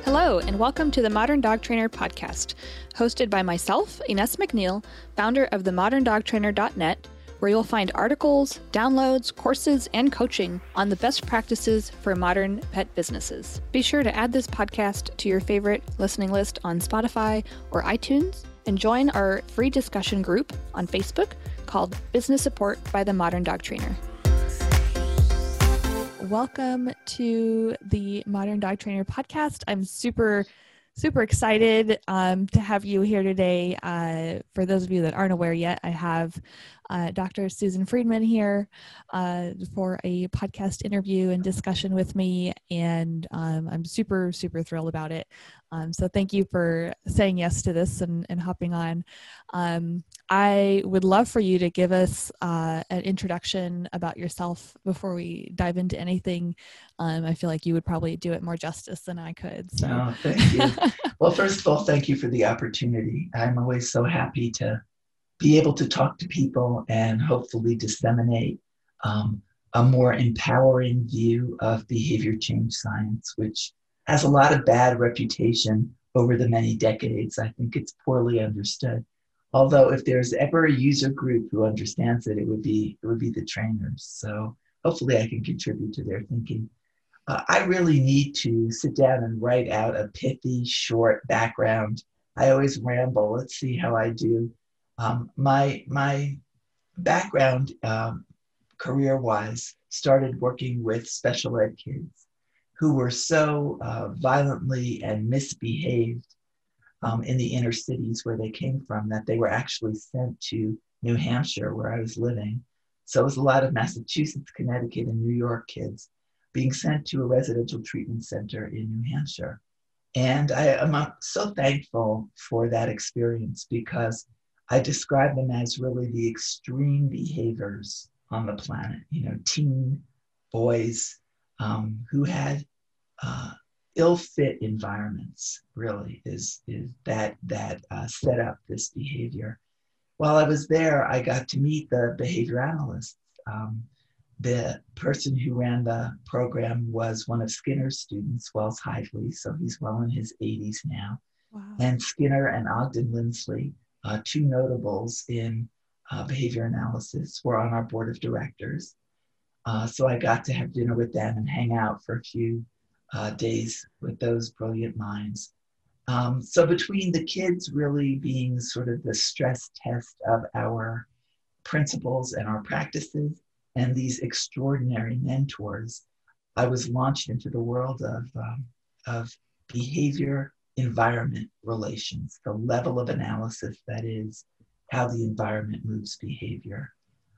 Hello, and welcome to the Modern Dog Trainer podcast, hosted by myself, Ines McNeil, founder of themoderndogtrainer.net, where you'll find articles, downloads, courses, and coaching on the best practices for modern pet businesses. Be sure to add this podcast to your favorite listening list on Spotify or iTunes, and join our free discussion group on Facebook called Business Support by the Modern Dog Trainer. Welcome to the Modern Dog Trainer podcast. I'm super excited to have you here today. For those of you that aren't aware yet, I have Dr. Susan Friedman here for a podcast interview and discussion with me, and I'm super thrilled about it. So thank you for saying yes to this and hopping on. I would love for you to give us an introduction about yourself before we dive into anything. I feel like you would probably do it more justice than I could. So. Oh, thank you. Well, first of all, thank you for the opportunity. I'm always so happy to be able to talk to people and hopefully disseminate a more empowering view of behavior change science, which has a lot of bad reputation over the many decades. I think it's poorly understood. Although if there's ever a user group who understands it, it would be the trainers. So hopefully I can contribute to their thinking. I really need to sit down and write out a pithy, short background. I always ramble. Let's see how I do. My background, career-wise, started working with special ed kids who were so violently and misbehaved in the inner cities where they came from that they were actually sent to New Hampshire, where I was living. So it was a lot of Massachusetts, Connecticut, and New York kids being sent to a residential treatment center in New Hampshire. And I'm so thankful for that experience because I describe them as really the extreme behaviors on the planet, teen boys who had ill-fit environments, really, is that set up this behavior. While I was there, I got to meet the behavior analysts. The person who ran the program was one of Skinner's students, Wells Hively, so he's well in his 80s now. Wow. And Skinner and Ogden Lindsley, two notables in behavior analysis, were on our board of directors. So I got to have dinner with them and hang out for a few days with those brilliant minds. So between the kids really being sort of the stress test of our principles and our practices, and these extraordinary mentors, I was launched into the world of behavior environment relations, the level of analysis that is how the environment moves behavior.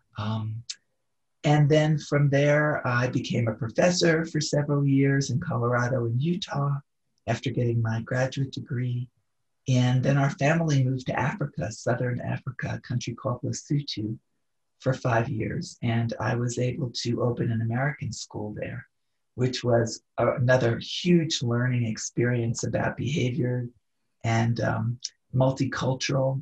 And then from there, I became a professor for several years in Colorado and Utah after getting my graduate degree. And then our family moved to Africa, Southern Africa, a country called Lesotho, for 5 years. And I was able to open an American school there, which was another huge learning experience about behavior and multicultural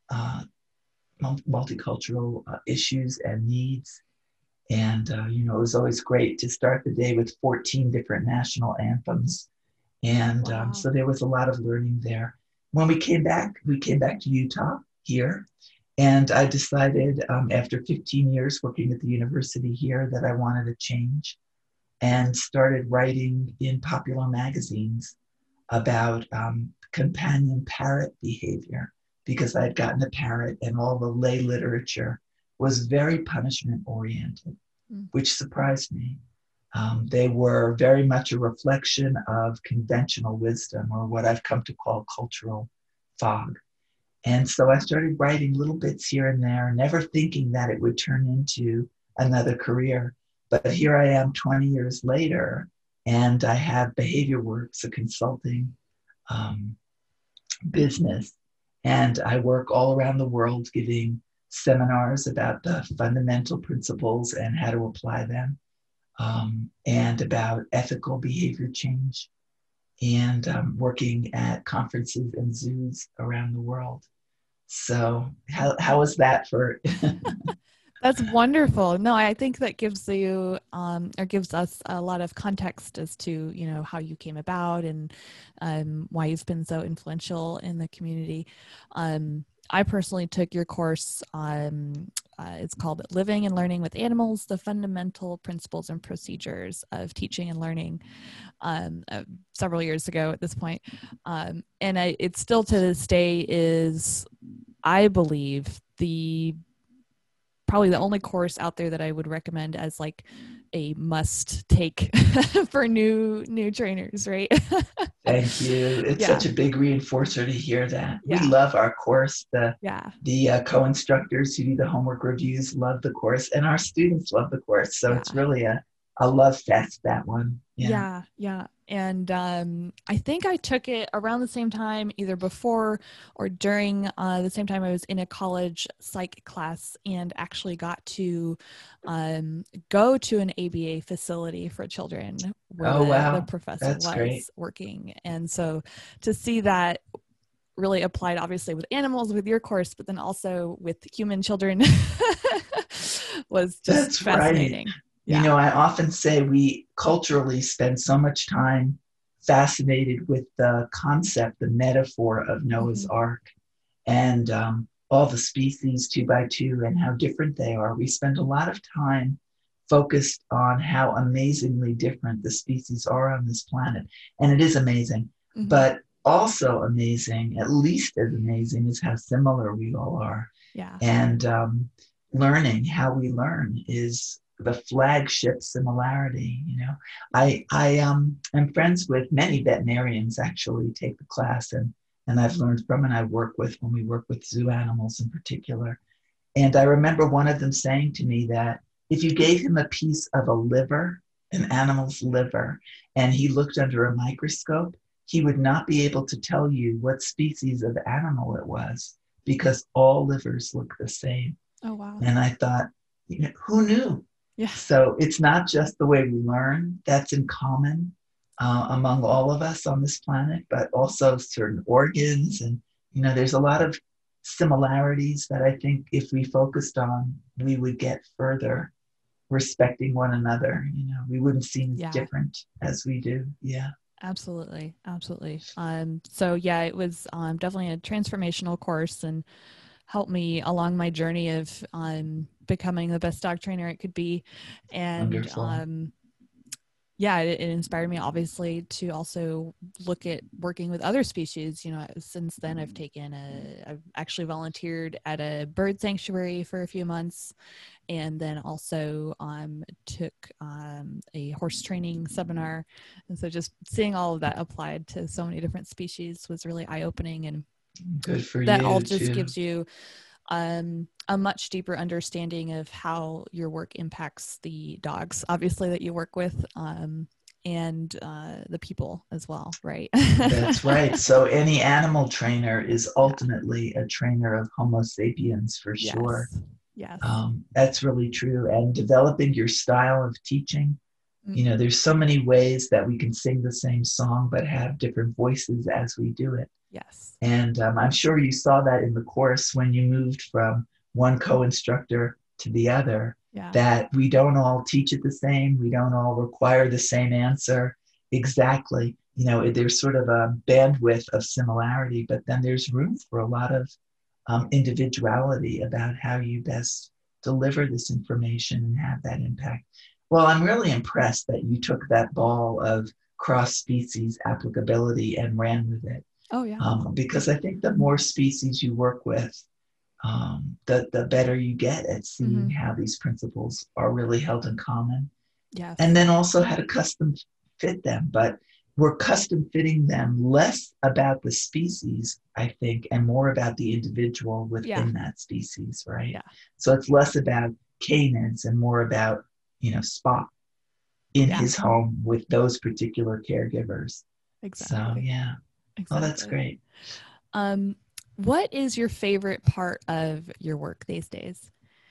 issues and needs. And, it was always great to start the day with 14 different national anthems. And Wow. So there was a lot of learning there. When we came back to Utah here. And I decided after 15 years working at the university here that I wanted a change and started writing in popular magazines about companion parrot behavior because I'd gotten a parrot and all the lay literature was very punishment oriented, which surprised me. They were very much a reflection of conventional wisdom, or what I've come to call cultural fog. And so I started writing little bits here and there, never thinking that it would turn into another career. But here I am 20 years later, and I have BehaviorWorks, a consulting business. And I work all around the world giving seminars about the fundamental principles and how to apply them, and about ethical behavior change, and working at conferences and zoos around the world. So how was that for? That's wonderful. No, I think that gives you or gives us a lot of context as to, you know, how you came about and why you've been so influential in the community. I personally took your course. It's called Living and Learning with Animals, the Fundamental Principles and Procedures of Teaching and Learning, several years ago at this point. It still to this day is, I believe, probably the only course out there that I would recommend as like a must take for new trainers, right? Thank you. It's such a big reinforcer to hear that. We love our course. The co-instructors who do the homework reviews love the course, and our students love the course. So it's really a love fest, that one. Yeah. And I think I took it around the same time, either before or during the same time I was in a college psych class, and actually got to go to an ABA facility for children where the professor was working. And so to see that really applied, obviously, with animals with your course, but then also with human children was just fascinating. Right. Yeah. You know, I often say we culturally spend so much time fascinated with the concept, the metaphor of Noah's Ark, and all the species 2 by 2 and how different they are. We spend a lot of time focused on how amazingly different the species are on this planet. And it is amazing, but also amazing, at least as amazing, is how similar we all are. Yeah. And learning how we learn is the flagship similarity. You know, I am friends with many veterinarians, actually take the class, and I've learned from, and I work with, when we work with zoo animals in particular. And I remember one of them saying to me that if you gave him a piece of a liver, an animal's liver, and he looked under a microscope, he would not be able to tell you what species of animal it was, because all livers look the same. Oh, wow. And I thought, you know, who knew? Yeah. So it's not just the way we learn that's in common among all of us on this planet, but also certain organs. And, you know, there's a lot of similarities that I think if we focused on, we would get further respecting one another. You know, we wouldn't seem as different as we do. Yeah. Absolutely. So yeah, it was definitely a transformational course and helped me along my journey of becoming the best dog trainer it could be. And it inspired me, obviously, to also look at working with other species. You know, since then I've actually volunteered at a bird sanctuary for a few months, and then also took a horse training seminar. And so just seeing all of that applied to so many different species was really eye-opening, and good for that you all just too. gives you a much deeper understanding of how your work impacts the dogs, obviously, that you work with, and the people as well, right? That's right. So any animal trainer is ultimately a trainer of Homo sapiens, for sure. Yes. That's really true. And developing your style of teaching, you know, there's so many ways that we can sing the same song but have different voices as we do it. Yes. And I'm sure you saw that in the course when you moved from one co-instructor to the other, that we don't all teach it the same. We don't all require the same answer exactly. You know, there's sort of a bandwidth of similarity, but then there's room for a lot of individuality about how you best deliver this information and have that impact. Well, I'm really impressed that you took that ball of cross-species applicability and ran with it. Oh, yeah. Because I think the more species you work with, the better you get at seeing how these principles are really held in common. Yes. And then also how to custom fit them. But we're custom fitting them less about the species, I think, and more about the individual within that species, right? Yeah. So it's less about canids and more about, you know, Spot in his home with those particular caregivers. Exactly. So, yeah. Exactly. Oh, that's great. What is your favorite part of your work these days?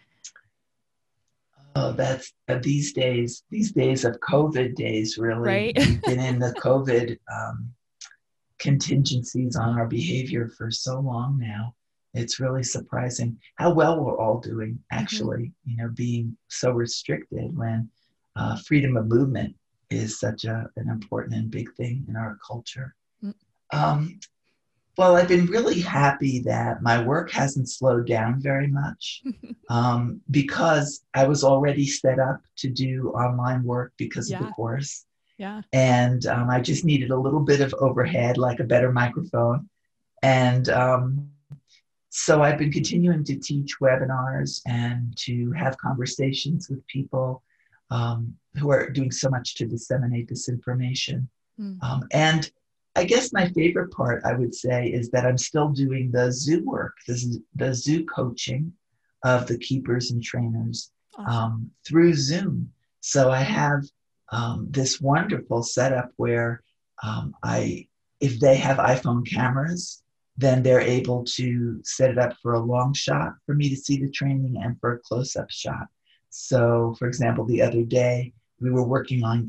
Oh, that's these days of COVID days, really. Right. We've been in the COVID contingencies on our behavior for so long now. It's really surprising how well we're all doing, actually, you know, being so restricted when freedom of movement is such an important and big thing in our culture. Mm. Well, I've been really happy that my work hasn't slowed down very much because I was already set up to do online work because of the course. Yeah. And I just needed a little bit of overhead, like a better microphone. And so I've been continuing to teach webinars and to have conversations with people who are doing so much to disseminate this information. And I guess my favorite part, I would say, is that I'm still doing the zoo work, the zoo coaching of the keepers and trainers through Zoom. So I have this wonderful setup where if they have iPhone cameras, then they're able to set it up for a long shot for me to see the training and for a close-up shot. So, for example, the other day, we were working on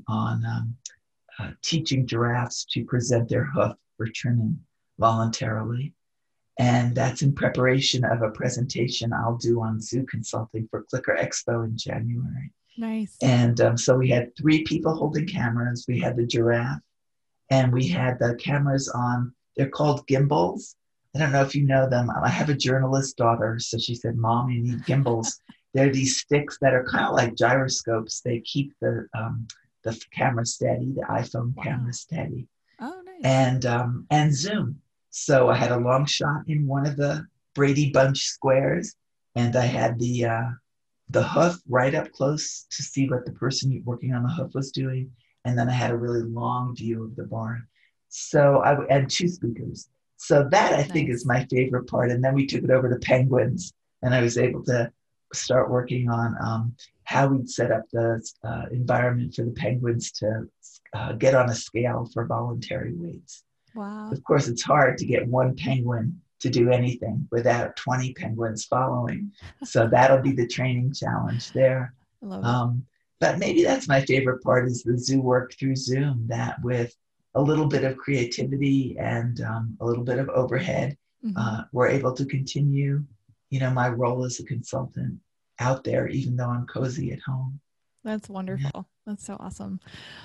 teaching giraffes to present their hoof for trimming voluntarily. And that's in preparation of a presentation I'll do on zoo consulting for Clicker Expo in January. Nice. And so we had 3 people holding cameras. We had the giraffe, and we had the cameras on, they're called gimbals. I don't know if you know them. I have a journalist daughter, so she said, Mom, you need gimbals. They're these sticks that are kind of like gyroscopes. They keep the camera steady, the iPhone camera steady. Oh, nice. And Zoom. So I had a long shot in one of the Brady Bunch squares, and I had the hoof right up close to see what the person working on the hoof was doing. And then I had a really long view of the barn. So and 2 speakers. So that I think is my favorite part. And then we took it over to penguins, and I was able to start working on how we'd set up the environment for the penguins to get on a scale for voluntary weights. Wow. Of course, it's hard to get one penguin to do anything without 20 penguins following. So that'll be the training challenge there. I love it. But maybe that's my favorite part, is the zoo work through Zoom, that with a little bit of creativity and a little bit of overhead, we're able to continue, my role as a consultant out there, even though I'm cozy at home. That's wonderful. Yeah. That's so awesome.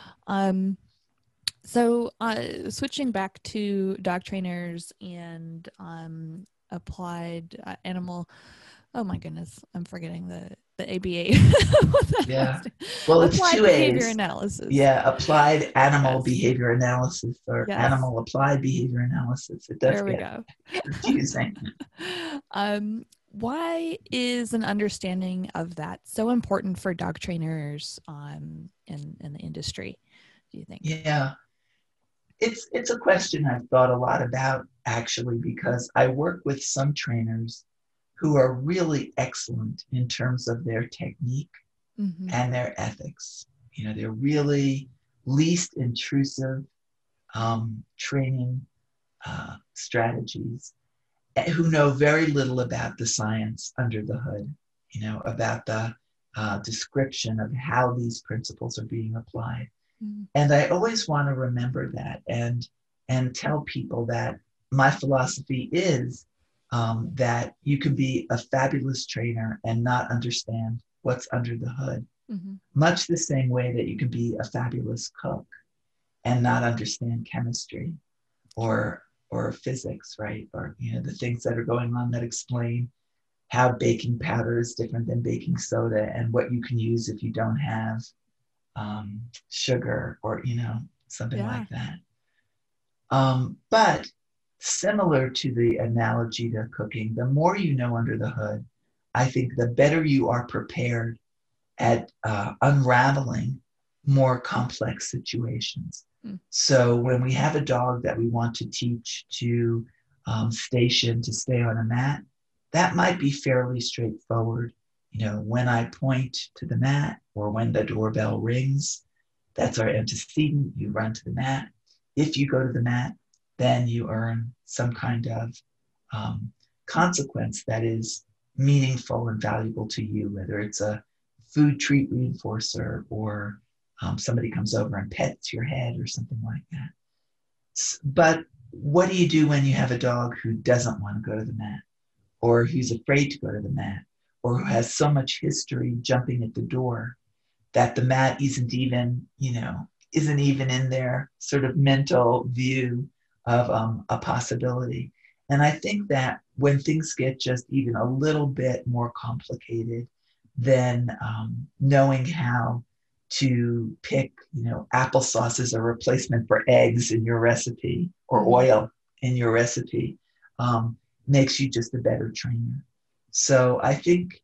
So switching back to dog trainers and applied animal, oh my goodness, I'm forgetting the ABA. Yeah. Well, it's applied 2 behavior A's. analysis. Yeah, applied animal behavior analysis, or animal applied behavior analysis. It does get confusing. Why is an understanding of that so important for dog trainers in the industry, do you think? Yeah. It's a question I've thought a lot about, actually, because I work with some trainers who are really excellent in terms of their technique and their ethics. They're really least intrusive training strategies, who know very little about the science under the hood, about the description of how these principles are being applied. And I always want to remember that and tell people that my philosophy is that you can be a fabulous trainer and not understand what's under the hood, much the same way that you can be a fabulous cook and not understand chemistry or physics, right? Or the things that are going on that explain how baking powder is different than baking soda, and what you can use if you don't have sugar, or something like that. But similar to the analogy to cooking, the more you know under the hood, I think the better you are prepared at unraveling more complex situations. So when we have a dog that we want to teach to station to stay on a mat, that might be fairly straightforward. When I point to the mat, or when the doorbell rings, that's our antecedent. You run to the mat. If you go to the mat, then you earn some kind of consequence that is meaningful and valuable to you, whether it's a food treat reinforcer, or somebody comes over and pets your head or something like that. But what do you do when you have a dog who doesn't want to go to the mat, or who's afraid to go to the mat, or who has so much history jumping at the door that the mat isn't even in their sort of mental view of a possibility. And I think that when things get just even a little bit more complicated, then knowing how to pick, applesauce as a replacement for eggs in your recipe or oil in your recipe makes you just a better trainer. So I think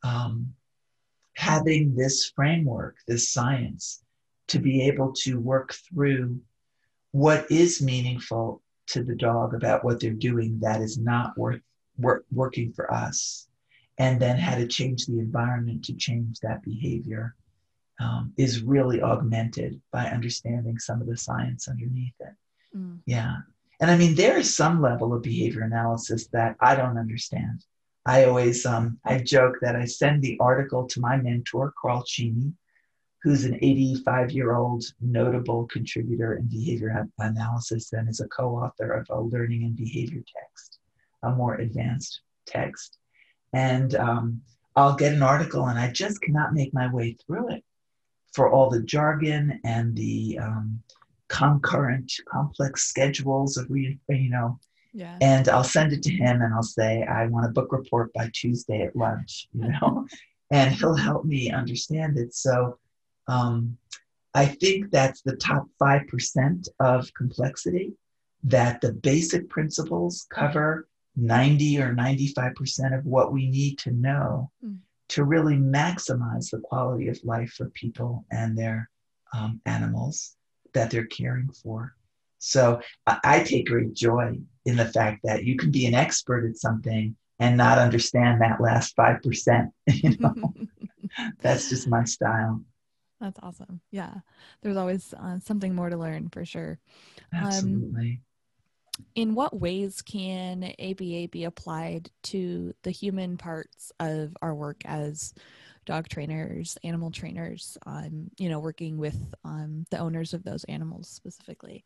having this framework, this science, to be able to work through what is meaningful to the dog about what they're doing that is not working for us, and then how to change the environment to change that behavior is really augmented by understanding some of the science underneath it. Yeah. And I mean, there is some level of behavior analysis that I don't understand. I always, I joke that I send the article to my mentor, Carl Cheney, who's an 85-year-old notable contributor in behavior analysis and is a co-author of a learning and behavior text, a more advanced text. And I'll get an article and I just cannot make my way through it for all the jargon and the concurrent complex schedules of Yeah. And I'll send it to him and I'll say, I want a book report by Tuesday at lunch, and he'll help me understand it. So I think that's the top 5% of complexity, that the basic principles cover 90 or 95% of what we need to know to really maximize the quality of life for people and their animals that they're caring for. So I take great joy in the fact that you can be an expert at something and not understand that last 5%. That's just my style. That's awesome. Yeah. There's always something more to learn for sure. Absolutely. In what ways can ABA be applied to the human parts of our work as dog trainers, animal trainers, working with the owners of those animals specifically?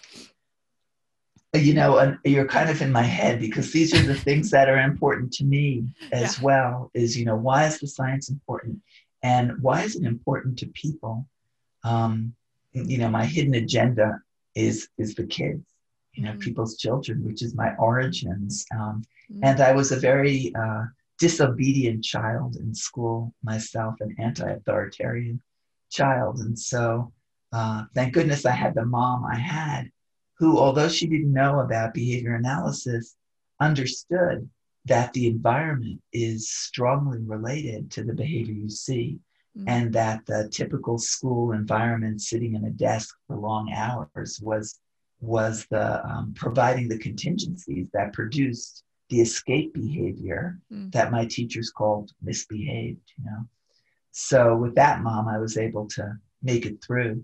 You're kind of in my head because these are the things that are important to me as well, is, why is the science important? And why is it important to people? My hidden agenda is the kids, people's children, which is my origins. And I was a very disobedient child in school myself, an anti-authoritarian child. And so thank goodness I had the mom I had, who, although she didn't know about behavior analysis, understood that the environment is strongly related to the behavior you see, and that the typical school environment, sitting in a desk for long hours, was the providing the contingencies that produced the escape behavior that my teachers called misbehaved. So with that mom, I was able to make it through.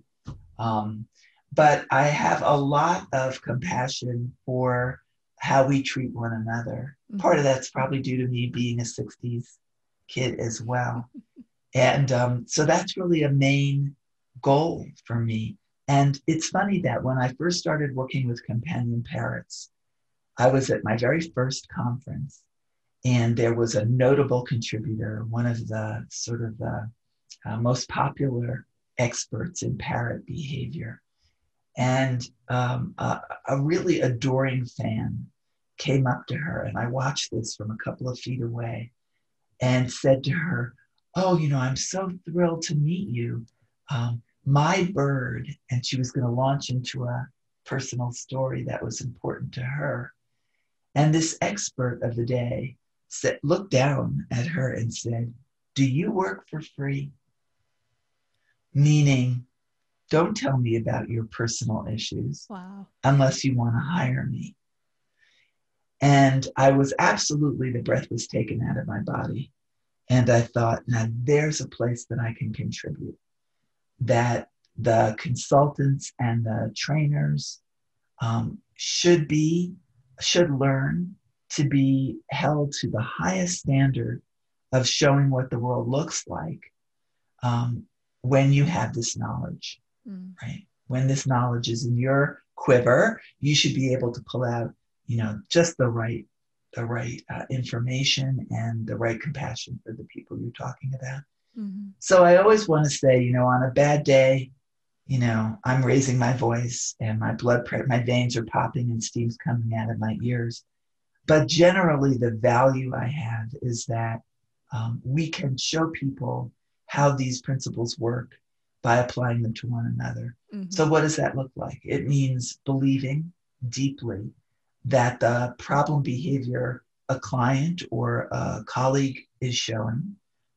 But I have a lot of compassion for how we treat one another. Part of that's probably due to me being a 60s kid as well. And so that's really a main goal for me. And it's funny that when I first started working with companion parrots, I was at my very first conference, and there was a notable contributor, one of the sort of the most popular experts in parrot behavior. And a really adoring fan came up to her, and I watched this from a couple of feet away, and said to her, "Oh, I'm so thrilled to meet you. My bird," and she was going to launch into a personal story that was important to her. And this expert of the day looked down at her and said, "Do you work for free?" Meaning, don't tell me about your personal issues unless you want to hire me. And I was the breath was taken out of my body. And I thought, now there's a place that I can contribute, that the consultants and the trainers should learn to be held to the highest standard of showing what the world looks like when you have this knowledge, right? When this knowledge is in your quiver, you should be able to pull out, just the right information and the right compassion for the people you're talking about. Mm-hmm. So I always want to say, on a bad day, I'm raising my voice and my veins are popping and steam's coming out of my ears. But generally, the value I have is that we can show people how these principles work by applying them to one another. Mm-hmm. So what does that look like? It means believing deeply that the problem behavior a client or a colleague is showing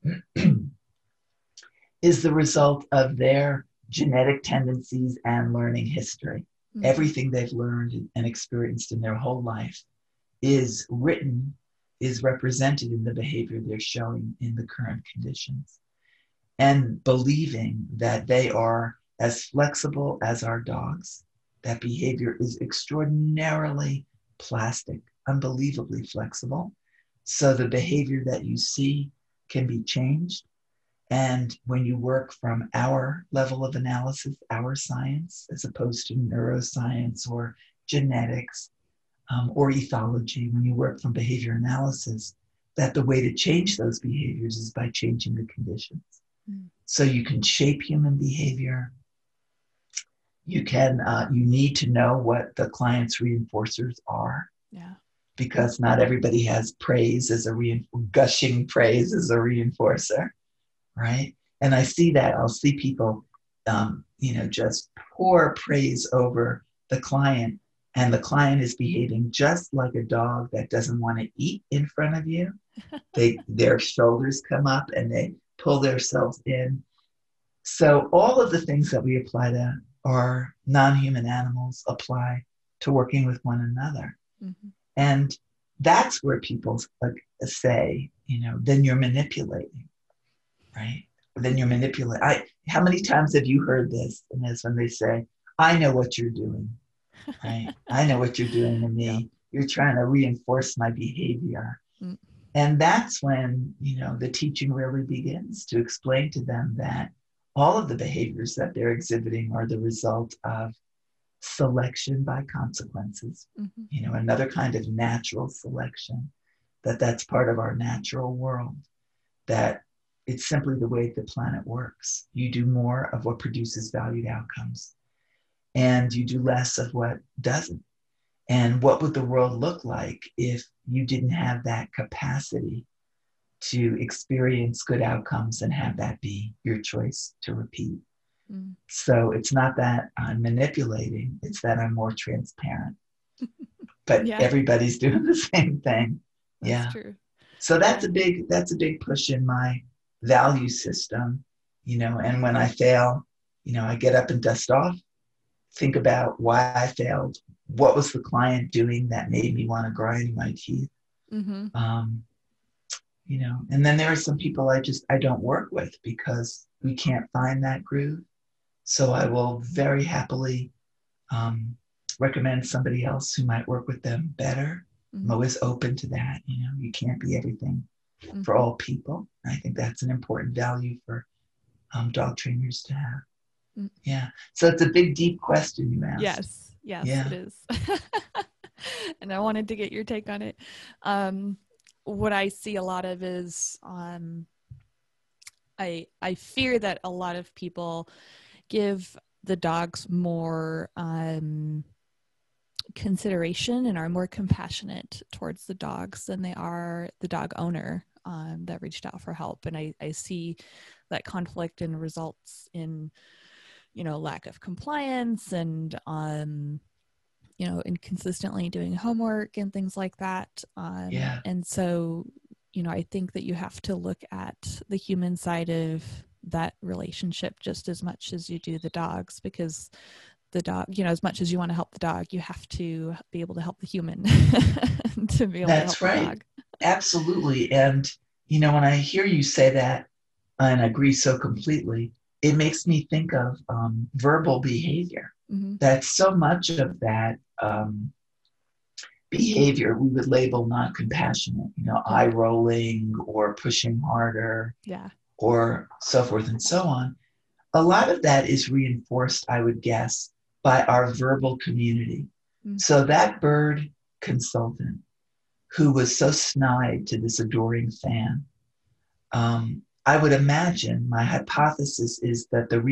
is the result of their genetic tendencies and learning history. Mm-hmm. Everything they've learned and experienced in their whole life is represented in the behavior they're showing in the current conditions. And believing that they are as flexible as our dogs, that behavior is extraordinarily plastic, unbelievably flexible. So the behavior that you see can be changed. And when you work from our level of analysis, our science, as opposed to neuroscience or genetics or ethology, when you work from behavior analysis, that the way to change those behaviors is by changing the conditions. Mm. So you can shape human behavior. You need to know what the client's reinforcers are. Yeah. Because not everybody has praise as gushing praise as a reinforcer. Right? And I see that. I'll see people, just pour praise over the client, and the client is behaving just like a dog that doesn't want to eat in front of you. Their shoulders come up and they pull themselves in. So all of the things that we apply to our non-human animals apply to working with one another. Mm-hmm. And that's where people say, then you're manipulating. Right? Then you're manipulating. How many times have you heard this? And that's when they say, I know what you're doing. Right? I know what you're doing to me. Yeah. You're trying to reinforce my behavior. Mm. And that's when, the teaching really begins to explain to them that all of the behaviors that they're exhibiting are the result of selection by consequences. Mm-hmm. Another kind of natural selection, that's part of our natural world, that it's simply the way the planet works. You do more of what produces valued outcomes, and you do less of what doesn't. And what would the world look like if you didn't have that capacity to experience good outcomes and have that be your choice to repeat? Mm. So it's not that I'm manipulating, it's that I'm more transparent. But yeah. Everybody's doing the same thing. That's true. So that's a big push in my value system, and when I fail, I get up and dust off, think about why I failed, what was the client doing that made me want to grind my teeth. Mm-hmm. And then there are some people I don't work with because we can't find that groove. So I will very happily recommend somebody else who might work with them better. Mm-hmm. I'm always open to that. You can't be everything for all people. I think that's an important value for dog trainers to have. Mm. Yeah. So it's a big, deep question you asked. Yes, It is. And I wanted to get your take on it. What I see a lot of is I fear that a lot of people give the dogs more consideration and are more compassionate towards the dogs than they are the dog owner that reached out for help. And I see that conflict and results in, lack of compliance and, inconsistently doing homework and things like that. And so, I think that you have to look at the human side of that relationship just as much as you do the dogs, because the dog, as much as you want to help the dog, you have to be able to help the human to be able That's to help right. the dog. Absolutely. And, when I hear you say that and agree so completely, it makes me think of verbal behavior. Mm-hmm. That so much of that behavior we would label non-compassionate, eye rolling or pushing harder. Yeah. Or so forth and so on. A lot of that is reinforced, I would guess, by our verbal community. Mm-hmm. So that bird consultant who was so snide to this adoring fan, I would imagine, my hypothesis is that the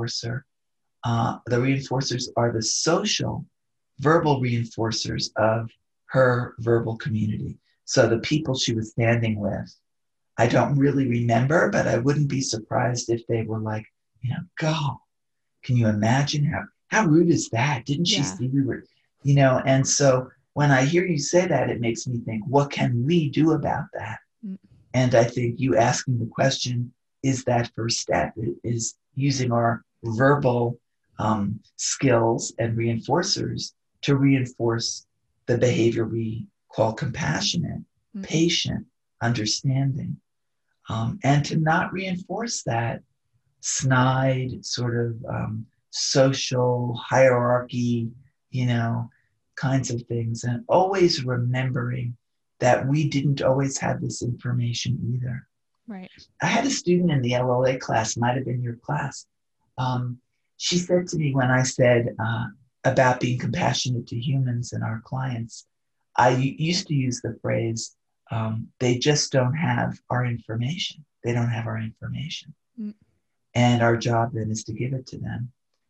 reinforcers are the social, verbal reinforcers of her verbal community. So the people she was standing with, I don't really remember, but I wouldn't be surprised if they were like, go. Can you imagine how rude is that? Didn't she see we were, and so when I hear you say that, it makes me think, what can we do about that? Mm. And I think you asking the question is that first step, is using our verbal skills and reinforcers to reinforce the behavior we call compassionate, patient, understanding, and to not reinforce that snide sort of social hierarchy, kinds of things, and always remembering that we didn't always have this information either. Right. I had a student in the LLA class, might have been your class. She said to me when I said about being compassionate to humans and our clients, I used to use the phrase, they just don't have our information. They don't have our information. Mm. And our job then is to give it to them.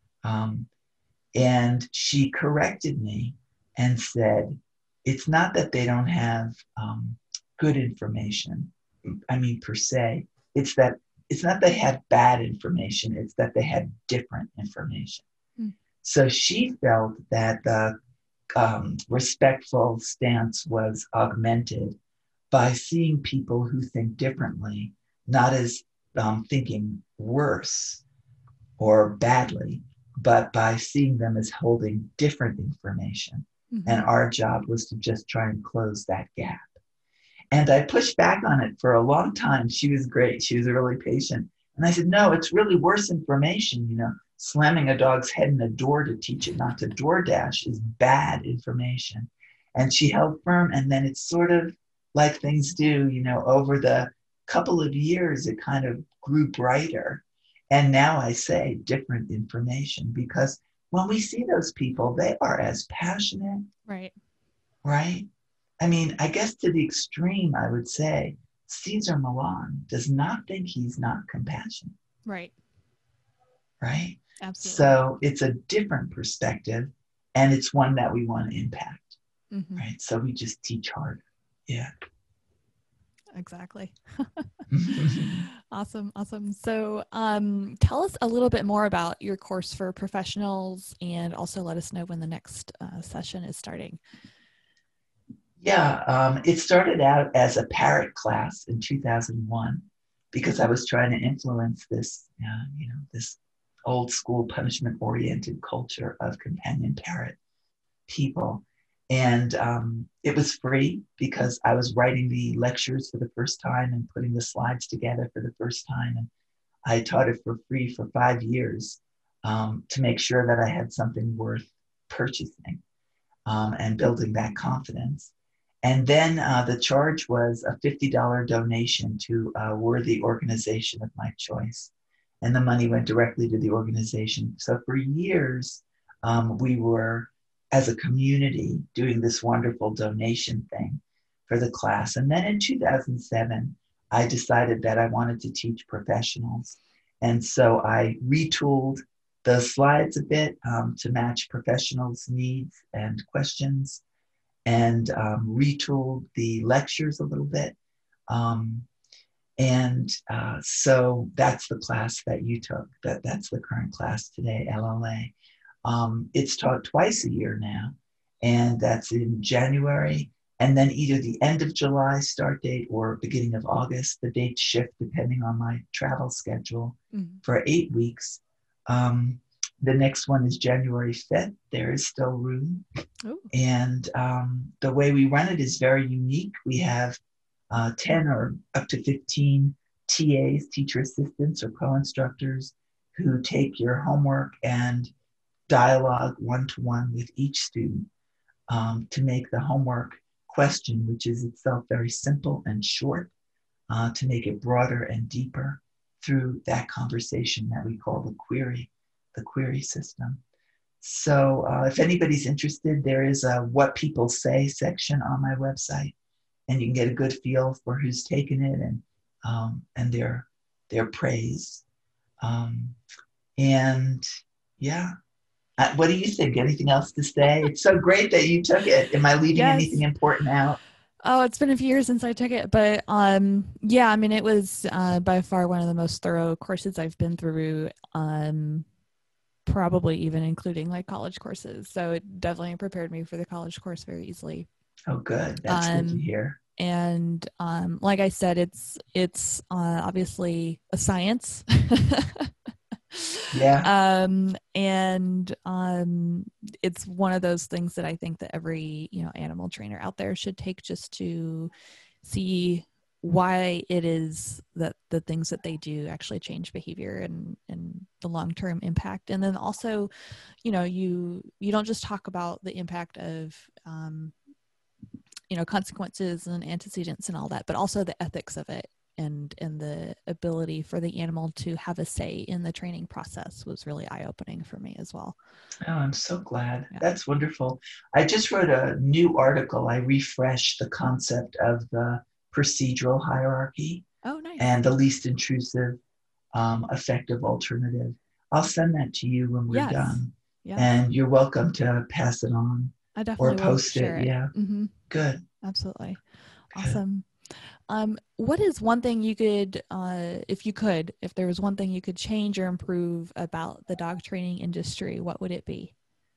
And she corrected me and said, it's not that they don't have good information. I mean, per se, it's that it's not they have bad information, it's that they have different information. Mm. So she felt that the respectful stance was augmented by seeing people who think differently, not as thinking worse or badly, but by seeing them as holding different information. Mm-hmm. And our job was to just try and close that gap. And I pushed back on it for a long time. She was great. She was really patient. And I said, no, it's really worse information. Slamming a dog's head in a door to teach it not to DoorDash is bad information. And she held firm. And then it's sort of like things do, over the couple of years, it kind of grew brighter. And now I say different information, because when we see those people, they are as passionate. Right. Right? I mean, I guess to the extreme, I would say Cesar Millan does not think he's not compassionate. Right. Right? Absolutely. So it's a different perspective, and it's one that we want to impact. Mm-hmm. Right? So we just teach harder. Yeah. Exactly. Awesome. So tell us a little bit more about your course for professionals, and also let us know when the next session is starting. Yeah, it started out as a parrot class in 2001 because I was trying to influence this, this old school punishment-oriented culture of companion parrot people. And it was free because I was writing the lectures for the first time and putting the slides together for the first time. And I taught it for free for 5 years to make sure that I had something worth purchasing and building that confidence. And then the charge was a $50 donation to a worthy organization of my choice. And the money went directly to the organization. So for years, we were, as a community, doing this wonderful donation thing for the class. And then in 2007, I decided that I wanted to teach professionals. And so I retooled the slides a bit to match professionals' needs and questions, and retooled the lectures a little bit. So that's the class that you took. That's the current class today, LLA. It's taught twice a year now, and that's in January, and then either the end of July start date or beginning of August. The dates shift depending on my travel schedule for 8 weeks. The next one is January 5th. There is still room. Ooh. And the way we run it is very unique. We have 10 or up to 15 TAs, teacher assistants or co-instructors, who take your homework and dialogue one-to-one with each student to make the homework question, which is itself very simple and short, to make it broader and deeper through that conversation that we call the query system. So if anybody's interested, there is a What People Say section on my website, and you can get a good feel for who's taken it and their their praise. And yeah, what do you think? Anything else to say? It's so great that you took it. Am I leaving anything Yes. important out? Oh, it's been a few years since I took it, but yeah, I mean, it was by far one of the most thorough courses I've been through, probably even including like college courses. So it definitely prepared me for the college course very easily. Oh, good. That's good to hear. And like I said, it's obviously a science. Yeah. And it's one of those things that I think that every, animal trainer out there should take, just to see why it is that the things that they do actually change behavior and the long-term impact. And then also, you don't just talk about the impact of consequences and antecedents and all that, but also the ethics of it, and the ability for the animal to have a say in the training process was really eye-opening for me as well. Oh, I'm so glad. Yeah. That's wonderful. I just wrote a new article. I refreshed the concept of the procedural hierarchy Oh, nice. and the least intrusive, effective alternative. I'll send that to you when we're done. Yes. And you're welcome to pass it on. I definitely or post will share it. Yeah. Mm-hmm. Good. Absolutely. Good. Awesome. What is one thing you could, if there was one thing you could change or improve about the dog training industry, what would it be?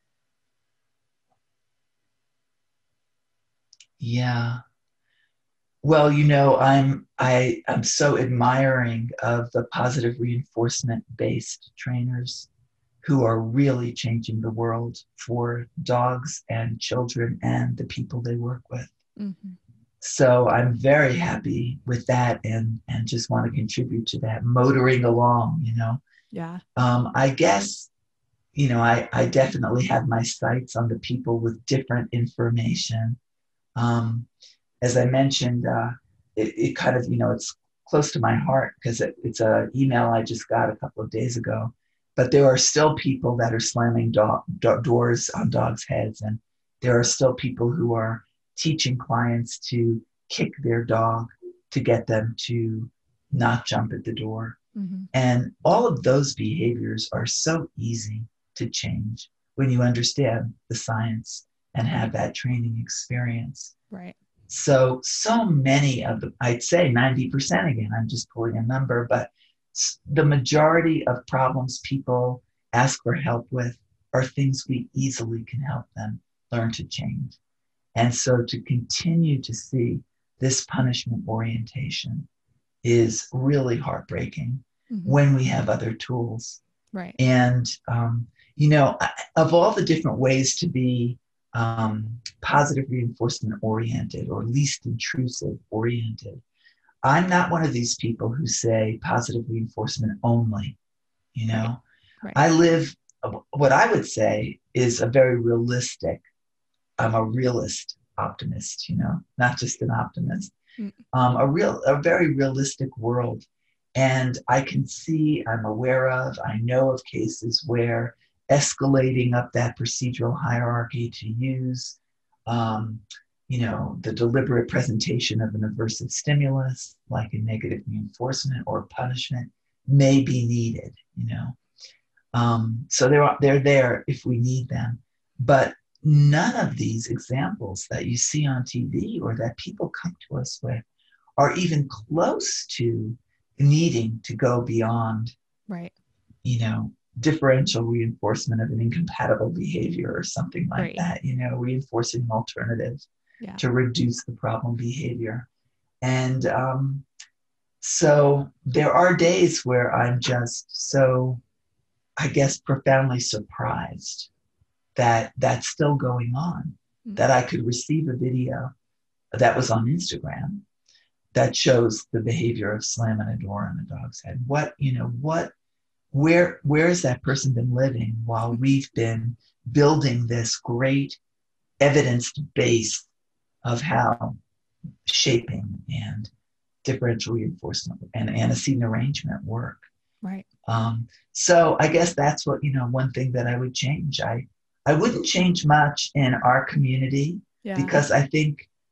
Yeah. Well, I'm so admiring of the positive reinforcement based trainers who are really changing the world for dogs and children and the people they work with. Mm-hmm. So I'm very happy with that, and just want to contribute to that, motoring along, Yeah. I guess, I definitely have my sights on the people with different information. As I mentioned, it kind of, it's close to my heart because it's an email I just got a couple of days ago. But there are still people that are slamming doors on dogs' heads, and there are still people who are teaching clients to kick their dog to get them to not jump at the door. Mm-hmm. And all of those behaviors are so easy to change when you understand the science and have that training experience. Right. So many of them, I'd say 90% again, I'm just pulling a number, but the majority of problems people ask for help with are things we easily can help them learn to change. And so to continue to see this punishment orientation is really heartbreaking when we have other tools. Right. And, of all the different ways to be positive reinforcement oriented or least intrusive oriented, I'm not one of these people who say positive reinforcement only. Right. I live, what I would say is a very realistic, I'm a realist optimist, not just an optimist. A very realistic world. And I can see, I'm aware of, I know of cases where escalating up that procedural hierarchy to use, the deliberate presentation of an aversive stimulus, like a negative reinforcement or punishment, may be needed, So they're there if we need them. But none of these examples that you see on TV or that people come to us with are even close to needing to go beyond, right, differential reinforcement of an incompatible behavior or something like right. that, reinforcing an alternative to reduce the problem behavior. And so there are days where I'm just so, I guess, profoundly surprised that that's still going on, that I could receive a video that was on Instagram that shows the behavior of slamming a door on a dog's head. Where has that person been living while we've been building this great evidenced base of how shaping and differential reinforcement and antecedent arrangement work? Right. So I guess that's what, one thing that I would change. I wouldn't change much in our community because I think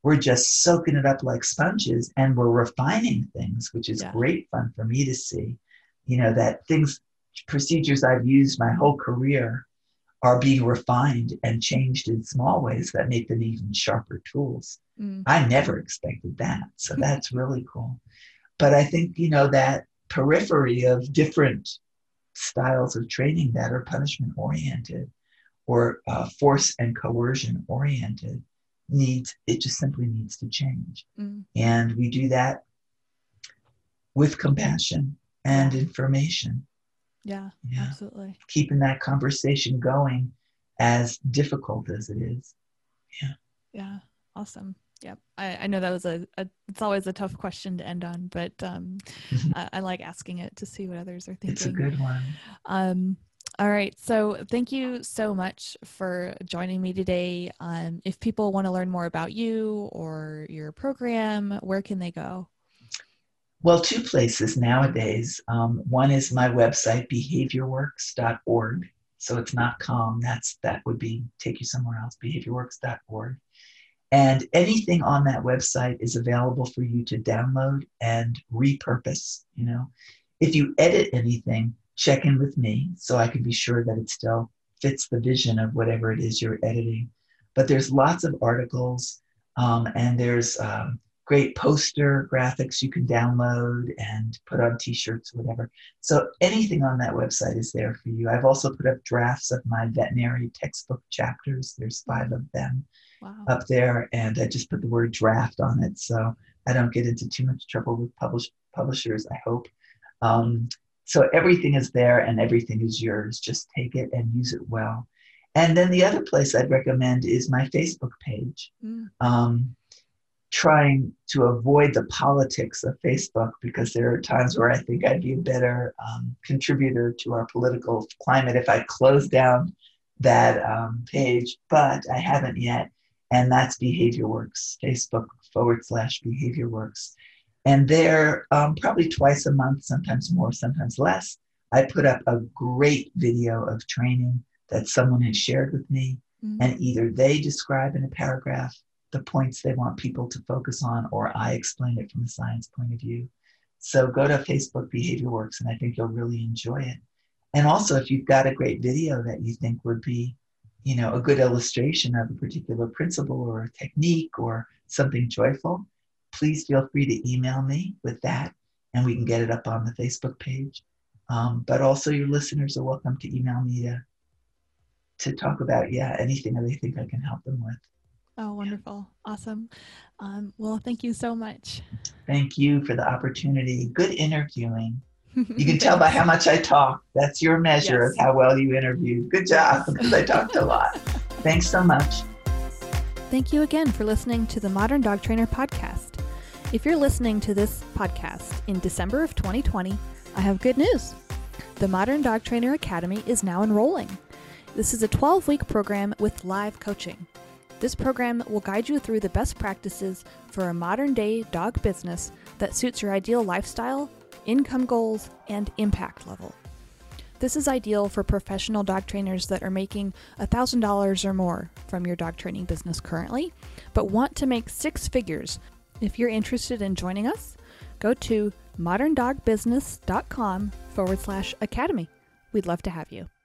we're just soaking it up like sponges, and we're refining things, which is great fun for me to see. That procedures I've used my whole career are being refined and changed in small ways that make them even sharper tools. I never expected that. So that's really cool. But I think, that periphery of different styles of training that are punishment oriented or force and coercion oriented just simply needs to change. And we do that with compassion and information. Yeah, absolutely. Keeping that conversation going, as difficult as it is. Yeah. Awesome. Yep. I know that was it's always a tough question to end on, but I like asking it to see what others are thinking. It's a good one. All right. So thank you so much for joining me today. If people want to learn more about you or your program, where can they go? Well, 2 places nowadays. One is my website, behaviorworks.org. So it's not .com. That would take you somewhere else, behaviorworks.org. And anything on that website is available for you to download and repurpose. If you edit anything, check in with me so I can be sure that it still fits the vision of whatever it is you're editing. But there's lots of articles, and there's great poster graphics you can download and put on t-shirts, whatever. So anything on that website is there for you. I've also put up drafts of my veterinary textbook chapters. There's 5 of them up there, and I just put the word draft on it so I don't get into too much trouble with publishers, I hope. So everything is there and everything is yours. Just take it and use it well. And then the other place I'd recommend is my Facebook page. Trying to avoid the politics of Facebook, because there are times where I think I'd be a better contributor to our political climate if I closed down that page, but I haven't yet. And that's BehaviorWorks, Facebook.com/BehaviorWorks. And there, probably twice a month, sometimes more, sometimes less, I put up a great video of training that someone has shared with me. And either they describe in a paragraph the points they want people to focus on, or I explain it from a science point of view. So go to Facebook BehaviorWorks, and I think you'll really enjoy it. And also, if you've got a great video that you think would be, a good illustration of a particular principle or a technique or something joyful, please feel free to email me with that, and we can get it up on the Facebook page. But also your listeners are welcome to email me to talk about, anything that they think I can help them with. Oh, wonderful. Awesome. Well, thank you so much. Thank you for the opportunity. Good interviewing. You can tell by how much I talk. That's your measure of how well you interviewed. Good job, because I talked a lot. Thanks so much. Thank you again for listening to the Modern Dog Trainer podcast. If you're listening to this podcast in December of 2020, I have good news. The Modern Dog Trainer Academy is now enrolling. This is a 12-week program with live coaching. This program will guide you through the best practices for a modern-day dog business that suits your ideal lifestyle, income goals, and impact level. This is ideal for professional dog trainers that are making $1,000 or more from your dog training business currently, but want to make 6 figures. If you're interested in joining us, go to moderndogbusiness.com/academy. We'd love to have you.